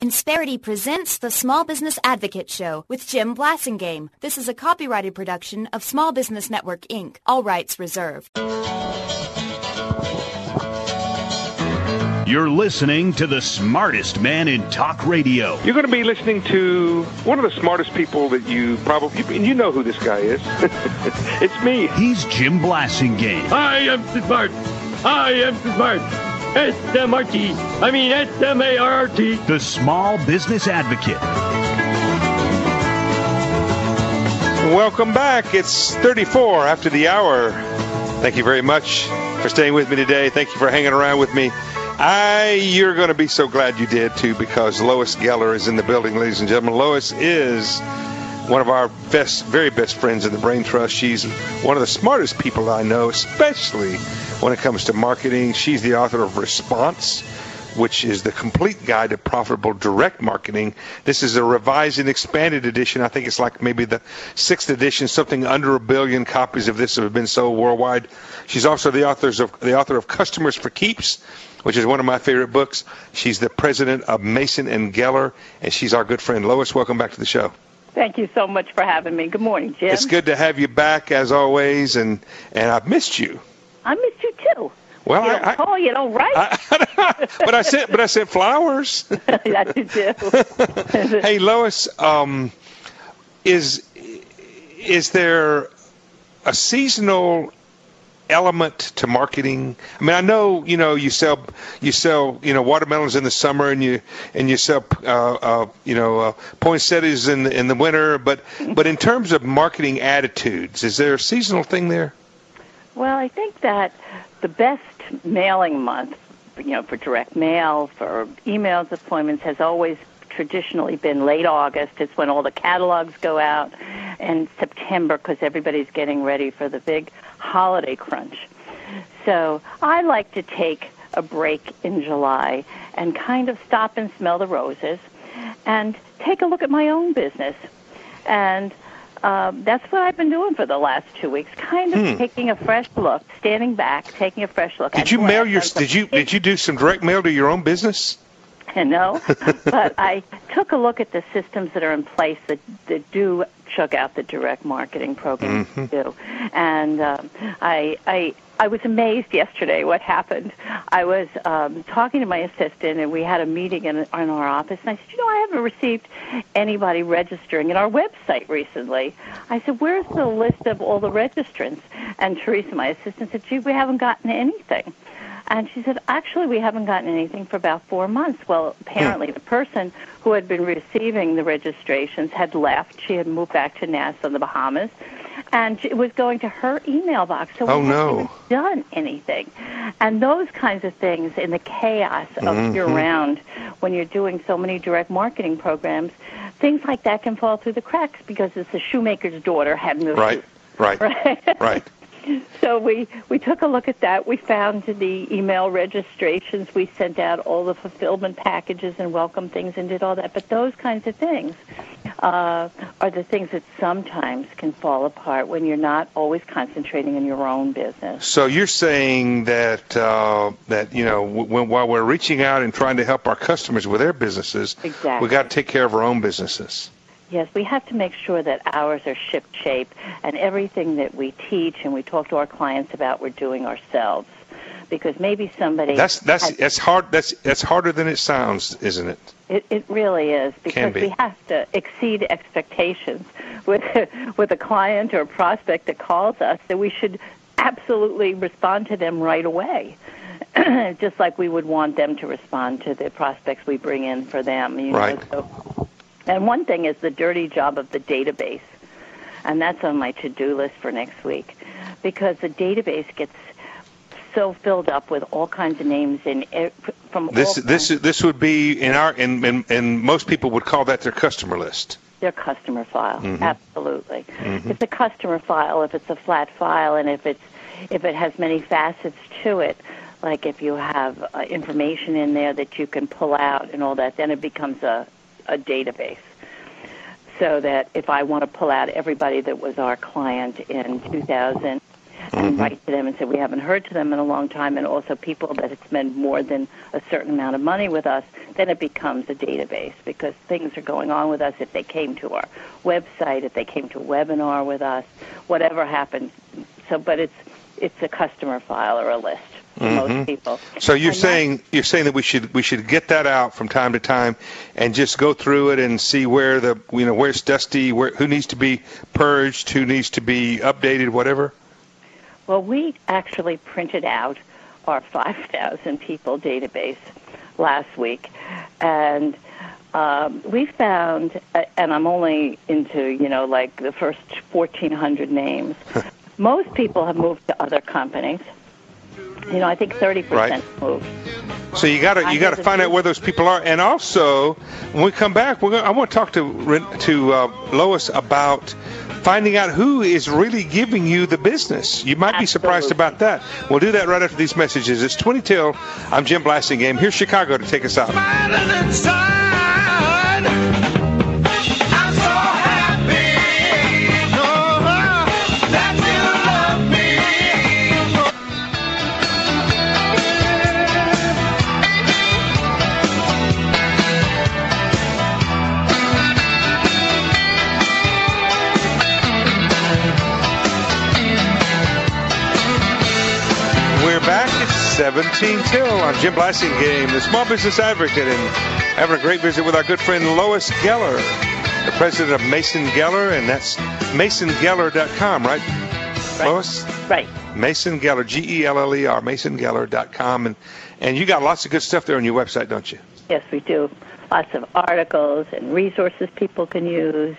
Insperity presents the Small Business Advocate Show with Jim Blasingame. This is a copyrighted production of Small Business Network, Inc. All rights reserved. You're listening to the smartest man in talk radio. You're going to be listening to one of the smartest people that you probably, and you know who this guy is. It's me. He's Jim Blasingame. I am smart. I am smart. S-M-R-T. I mean S-M-A-R-T. The Small Business Advocate. Welcome back. It's 34 after the hour. Thank you very much for staying with me today. Thank you for hanging around with me. You're going to be so glad you did, too, because Lois Geller is in the building, ladies and gentlemen. Lois is one of our very best friends in the Brain Trust. She's one of the smartest people I know, especially when it comes to marketing. She's the author of Response, which is the complete guide to profitable direct marketing. This is a revised and expanded edition. I think it's like maybe the 6th edition, something under 1 billion copies of this have been sold worldwide. She's also the author of Customers for Keeps, which is one of my favorite books. She's the president of Mason & Geller, and she's our good friend. Lois, welcome back to the show. Thank you so much for having me. Good morning, Jim. It's good to have you back, as always, and I've missed you. I missed you, too. Well, you don't call, you don't write. But I sent flowers. That you do. Hey, Lois, is there a seasonal element to marketing? I mean, I know you sell watermelons in the summer, and you sell poinsettias in the winter. But in terms of marketing attitudes, is there a seasonal thing there? Well, I think that the best mailing month, for direct mail, for emails, appointments, has always traditionally been late August. It's when all the catalogs go out, and September, because everybody's getting ready for the big holiday crunch. So I like to take a break in July and kind of stop and smell the roses and take a look at my own business. And that's what I've been doing for the last 2 weeks, kind of taking a fresh look, standing back, taking a fresh look. Did you do some direct mail to your own business? No, but I took a look at the systems that are in place that do chug out the direct marketing programs do. And I was amazed yesterday what happened. I was talking to my assistant, and we had a meeting in our office, and I said, I haven't received anybody registering in our website recently. I said, where's the list of all the registrants? And Teresa, my assistant, said, gee, we haven't gotten anything. And she said, actually, we haven't gotten anything for about 4 months. Well, apparently the person who had been receiving the registrations had left. She had moved back to Nassau in the Bahamas, and it was going to her email box. So we haven't even done anything. And those kinds of things in the chaos of year-round, when you're doing so many direct marketing programs, things like that can fall through the cracks because it's the shoemaker's daughter having the Right. So we took a look at that. We found the email registrations. We sent out all the fulfillment packages and welcome things and did all that. But those kinds of things are the things that sometimes can fall apart when you're not always concentrating on your own business. So you're saying that while we're reaching out and trying to help our customers with their businesses, we got to take care of our own businesses. Yes, we have to make sure that ours are ship-shape, and everything that we teach and we talk to our clients about, we're doing ourselves. Because maybe somebody that's hard. That's harder than it sounds, isn't it? It really is, because we have to exceed expectations with a client or a prospect that calls us. That we should absolutely respond to them right away, just like we would want them to respond to the prospects we bring in for them. Right. And one thing is the dirty job of the database, and that's on my to-do list for next week, because the database gets so filled up with all kinds of names from this would be and most people would call that their customer list. Their customer file, absolutely. It's a customer file if it's a flat file, and if it has many facets to it, like if you have information in there that you can pull out and all that, then it becomes a database. So that if I want to pull out everybody that was our client in 2000 and write to them and say we haven't heard to them in a long time, and also people that had spent more than a certain amount of money with us, then it becomes a database because things are going on with us if they came to our website, if they came to a webinar with us, whatever happened. So, but it's a customer file or a list for most people. So you're saying that we should get that out from time to time and just go through it and see where where's dusty, who needs to be purged, who needs to be updated, whatever. Well, we actually printed out our 5,000 people database last week, and we found, and I'm only into like the first 1,400 names. Most people have moved to other companies. I think 30% moved. So you got to find out where those people are, and also when we come back, I want to talk to Lois about finding out who is really giving you the business. You might be surprised about that. We'll do that right after these messages. It's 20 till. I'm Jim Blasingame. Here's Chicago to take us out. We're back at 17 till on Jim Blasingame, the small business advocate, and having a great visit with our good friend Lois Geller, the president of Mason Geller, and that's masongeller.com, right, Lois? Right. Mason Geller, Geller, masongeller.com, and you got lots of good stuff there on your website, don't you? Yes, we do. Lots of articles and resources people can use,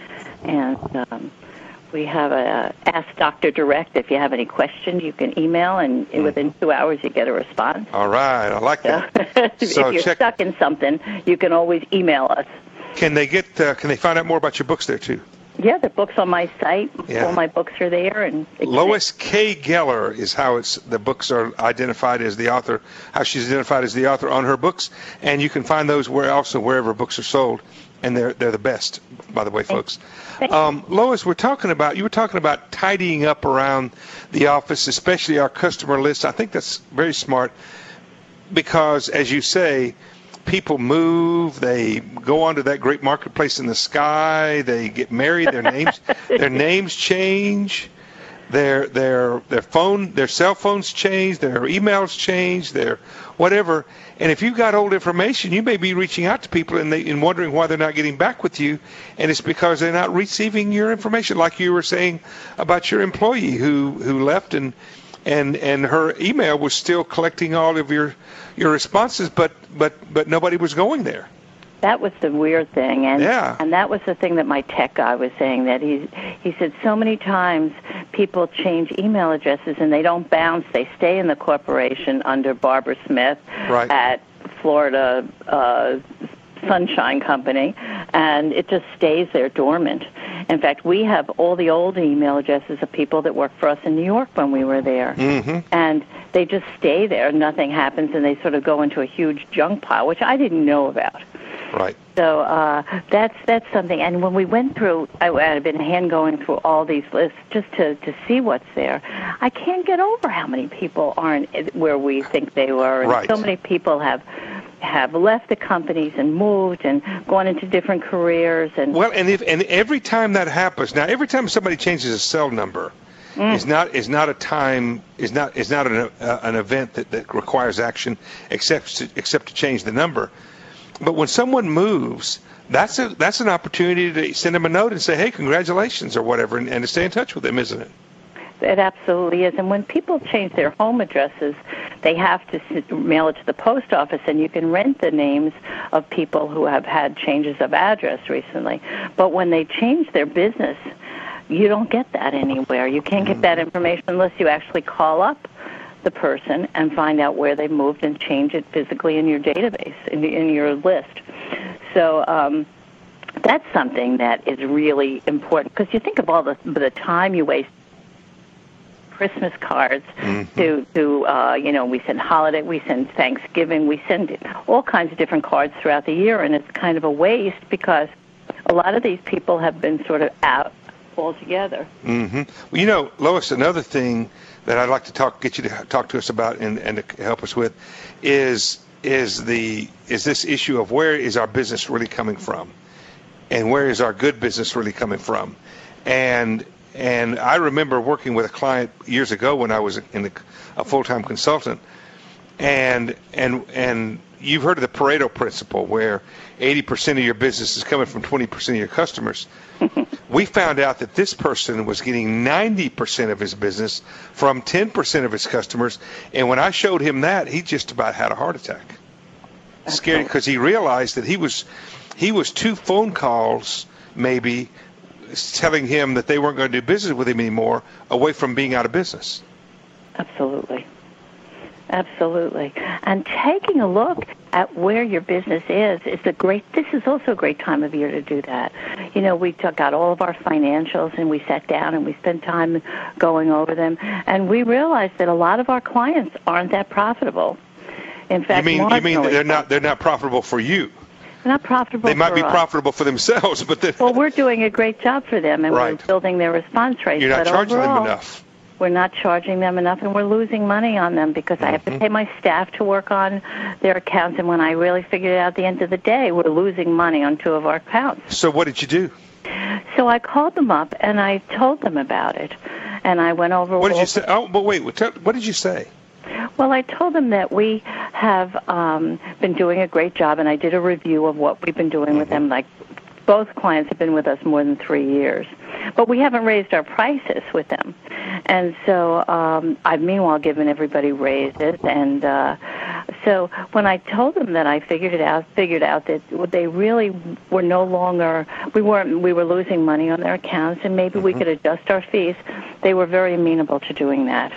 and we have a Ask Dr. Direct. If you have any questions, you can email, and within 2 hours you get a response. All right, I like that. So if you're stuck in something, you can always email us. Can they find out more about your books there too? Yeah, the book's on my site. Yeah. All my books are there. And Lois K. Geller is how the books are identified as the author, how she's identified as the author on her books, and you can find those wherever books are sold, and they're the best, by the way, folks. Lois, you were talking about tidying up around the office, especially our customer list. I think that's very smart because, as you say, people move, they go onto that great marketplace in the sky, they get married, their names change, their cell phones change, their emails change, their whatever. And if you've got old information, you may be reaching out to people and wondering why they're not getting back with you, and it's because they're not receiving your information, like you were saying about your employee who left and her email was still collecting all of your responses, but nobody was going there. That was the weird thing, and that was the thing that my tech guy was saying, that he said so many times people change email addresses and they don't bounce. They stay in the corporation under Barbara Smith at Florida Sunshine Company, and it just stays there dormant. In fact, we have all the old email addresses of people that worked for us in New York when we were there, and they just stay there. Nothing happens, and they sort of go into a huge junk pile, which I didn't know about. Right. So that's something. And when we went through, I've been hand-going through all these lists just to see what's there. I can't get over how many people aren't where we think they were. And so many people have left the companies and moved and gone into different careers. And every time that happens, now every time somebody changes a cell number, is not an event that requires action except to change the number. But when someone moves, that's an opportunity to send them a note and say, hey, congratulations or whatever, and to stay in touch with them, isn't it? It absolutely is. And when people change their home addresses, they have to mail it to the post office, and you can rent the names of people who have had changes of address recently. But when they change their business, you don't get that anywhere. You can't get that information unless you actually call up the person and find out where they moved and change it physically in your database, in your list. So that's something that is really important, because you think of all the time you waste. Christmas cards to we send holiday, we send Thanksgiving, we send all kinds of different cards throughout the year, and it's kind of a waste because a lot of these people have been sort of out altogether. Well, Lois, another thing that I'd like to get you to talk to us about and to help us with is this issue of where is our business really coming from, and where is our good business really coming from, and I remember working with a client years ago when I was a full-time consultant, and you've heard of the Pareto principle, where 80% of your business is coming from 20% of your customers. We found out that this person was getting 90% of his business from 10% of his customers, and when I showed him that, he just about had a heart attack. Scared, because he realized that he was 2 phone calls maybe telling him that they weren't going to do business with him anymore, away from being out of business. Absolutely. Absolutely. And taking a look at where your business is this is also a great time of year to do that. You know, we took out all of our financials and we sat down and we spent time going over them, and we realized that a lot of our clients aren't that profitable. In fact, you mean they're not profitable for you? They're not profitable. They might be us. profitable for themselves, but well, we're doing a great job for them, and right. We're building their response rates. You're not charging overall, them enough. We're not charging them enough, and we're losing money on them because I have to pay my staff to work on their accounts, and when I really figured it out at the end of the day, we're losing money on 2 of our accounts. So what did you do? So I called them up, and I told them about it, and I went over... What did you say? Oh, but wait, what did you say? Well, I told them that we have been doing a great job, and I did a review of what we've been doing with them. Like, both clients have been with us more than 3 years, but we haven't raised our prices with them. And so I've meanwhile given everybody raises, and so when I told them that I figured out that they really were no longer, we were losing money on their accounts, and maybe we could adjust our fees, they were very amenable to doing that.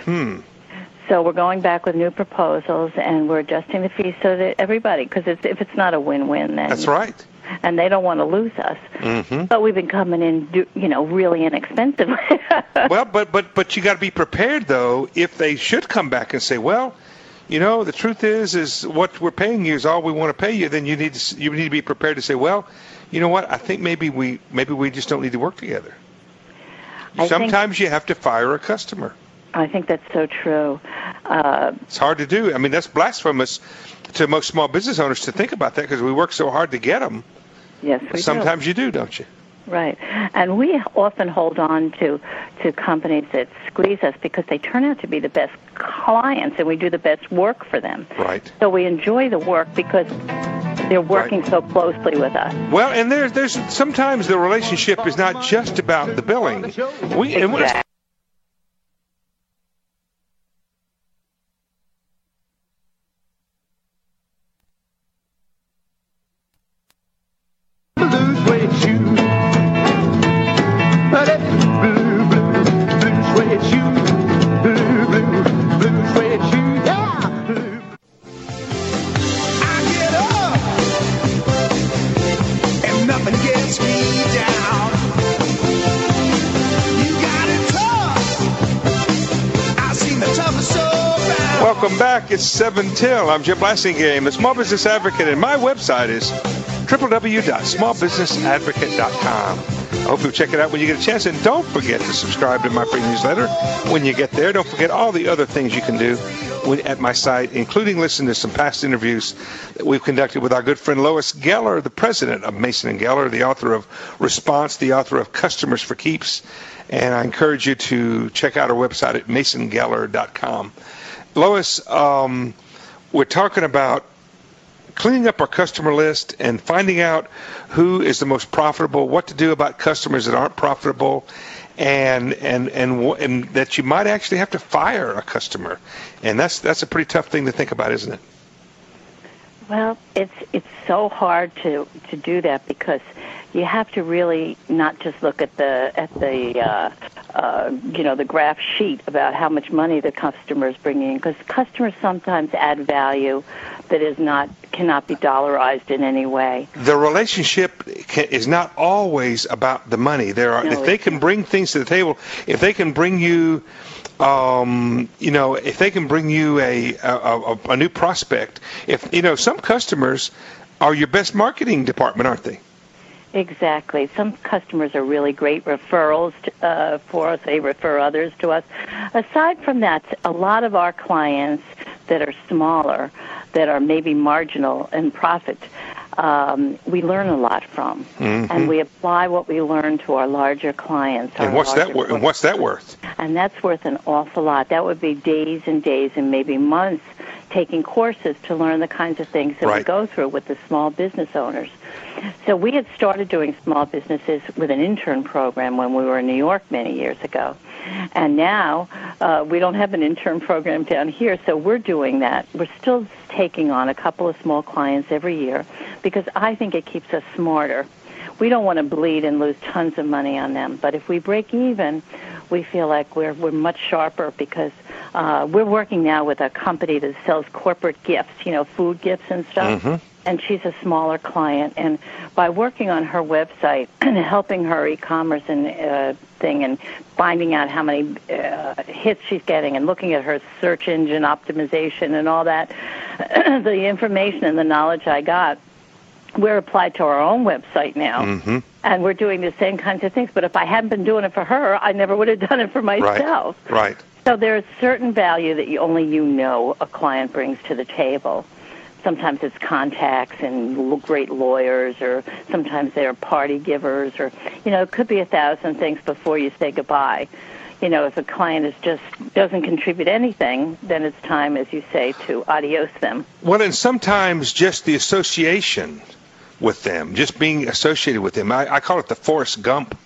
So we're going back with new proposals, and we're adjusting the fees so that everybody, because if it's not a win-win, then... That's right. And they don't want to lose us. But we've been coming in, really inexpensive. Well, but you got to be prepared, though, if they should come back and say, well, the truth is what we're paying you is all we want to pay you, then you need to be prepared to say, well, you know what, I think maybe we just don't need to work together. Sometimes you have to fire a customer. I think that's so true. It's hard to do. I mean, that's blasphemous to most small business owners to think about that, because we work so hard to get them. Yes, we Sometimes do. You do, don't you? Right. And we often hold on to companies that squeeze us because they turn out to be the best clients and we do the best work for them. Right. So we enjoy the work because they're working so closely with us. Well, and there's sometimes the relationship is not just about the billing. Exactly. Welcome back. It's 7 till. I'm Jim Blasingame, the Small Business Advocate, and my website is www.smallbusinessadvocate.com. I hope you'll check it out when you get a chance, and don't forget to subscribe to my free newsletter when you get there. Don't forget all the other things you can do at my site, including listen to some past interviews that we've conducted with our good friend Lois Geller, the president of Mason & Geller, the author of Response, the author of Customers for Keeps, and I encourage you to check out our website at masongeller.com. Lois, we're talking about cleaning up our customer list and finding out who is the most profitable, what to do about customers that aren't profitable, and that you might actually have to fire a customer. And that's a pretty tough thing to think about, isn't it? Well, it's so hard to do that because you have to really not just look at the graph sheet about how much money the customer is bringing in, because customers sometimes add value that cannot be dollarized in any way. The relationship is not always about the money. If they can bring things to the table, if they can bring you if they can bring you a new prospect, some customers are your best marketing department, aren't they? Exactly. Some customers are really great referrals for us. They refer others to us. Aside from that, a lot of our clients that are smaller, that are maybe marginal in profit, we learn a lot from, and we apply what we learn to our larger clients. And what's that worth? And that's worth an awful lot. That would be days and days and maybe months taking courses to learn the kinds of things that we go through with the small business owners. So we had started doing small businesses with an intern program when we were in New York many years ago. And now we don't have an intern program down here, so we're doing that. We're still taking on a couple of small clients every year because I think it keeps us smarter. We don't want to bleed and lose tons of money on them, but if we break even, we feel like we're much sharper because we're working now with a company that sells corporate gifts, food gifts and stuff. And she's a smaller client. And by working on her website and helping her e-commerce and thing and finding out how many hits she's getting and looking at her search engine optimization and all that, the information and the knowledge I got, we're applied to our own website now. And we're doing the same kinds of things. But if I hadn't been doing it for her, I never would have done it for myself. Right. So there's certain value that only a client brings to the table. Sometimes it's contacts and great lawyers, or sometimes they're party givers, or, it could be 1,000 things before you say goodbye. If a client just doesn't contribute anything, then it's time, as you say, to adios them. Well, and sometimes just the association with them, just being associated with them. I call it the Forrest Gump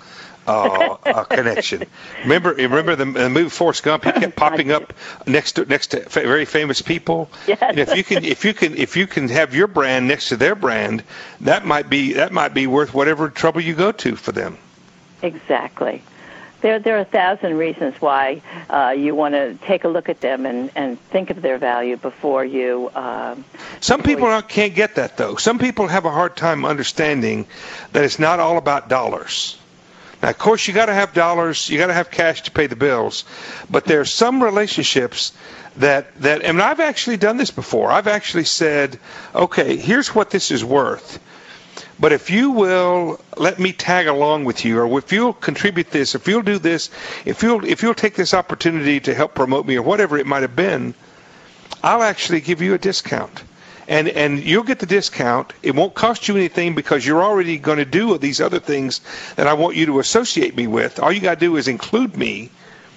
connection. Remember the movie Forrest Gump? He kept popping up next to very famous people. Yes. And if you can have your brand next to their brand, that might be worth whatever trouble you go to for them. Exactly. There are 1,000 reasons why you want to take a look at them and think of their value before you. Some people can't get that, though. Some people have a hard time understanding that it's not all about dollars. Now, of course, you got to have dollars, you got to have cash to pay the bills, but there are some relationships that, and I've actually done this before. I've actually said, okay, here's what this is worth, but if you will let me tag along with you, or if you'll contribute this, if you'll do this, if you'll take this opportunity to help promote me, or whatever it might have been, I'll actually give you a discount. And you'll get the discount. It won't cost you anything because you're already going to do these other things that I want you to associate me with. All you got to do is include me,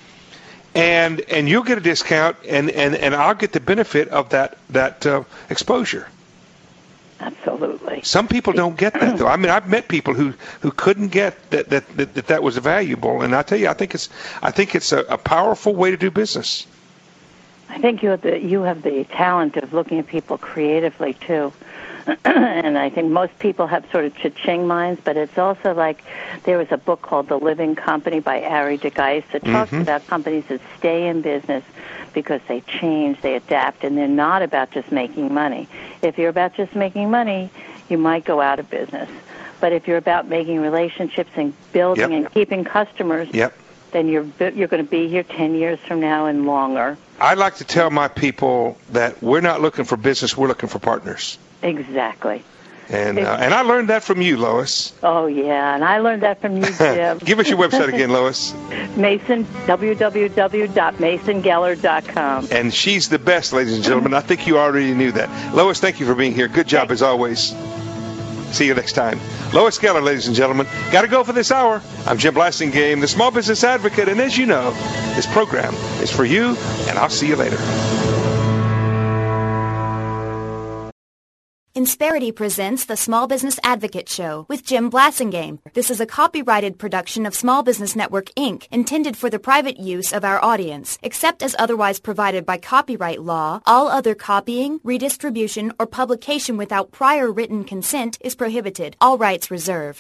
and you'll get a discount, and I'll get the benefit of that exposure. Absolutely. Some people don't get that, though. I mean, I've met people who couldn't get that was valuable, and I tell you, I think it's a powerful way to do business. I think you have the talent of looking at people creatively, too. And I think most people have sort of cha-ching minds, but it's also like there was a book called The Living Company by Ari de Geis that talks about companies that stay in business because they change, they adapt, and they're not about just making money. If you're about just making money, you might go out of business. But if you're about making relationships and building and keeping customers, then you're going to be here 10 years from now and longer. I like to tell my people that we're not looking for business, we're looking for partners. Exactly. And I learned that from you, Lois. Oh, yeah, and I learned that from you, Jim. Give us your website again, Lois. www.masongeller.com. And she's the best, ladies and gentlemen. I think you already knew that. Lois, thank you for being here. Good job, as always. See you next time. Lois Geller, ladies and gentlemen. Got to go for this hour. I'm Jim Blasingame, the Small Business Advocate, and as you know, this program is for you, and I'll see you later. Insperity presents the Small Business Advocate Show with Jim Blasingame. This is a copyrighted production of Small Business Network, Inc., intended for the private use of our audience. Except as otherwise provided by copyright law, all other copying, redistribution, or publication without prior written consent is prohibited. All rights reserved.